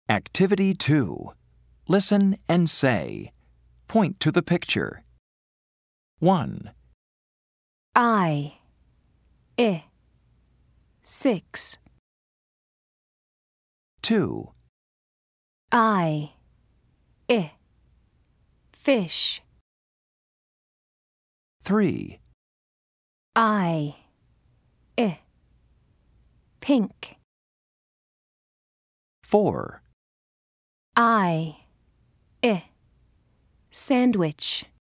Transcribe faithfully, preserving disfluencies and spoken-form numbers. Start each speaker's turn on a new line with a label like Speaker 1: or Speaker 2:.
Speaker 1: Activity two. Listen and say. Point to the picture. one,
Speaker 2: I, I, six.
Speaker 1: two,
Speaker 2: I, I, fish.
Speaker 1: three,
Speaker 2: I, I, pink.
Speaker 1: four,
Speaker 2: I, I, sandwich.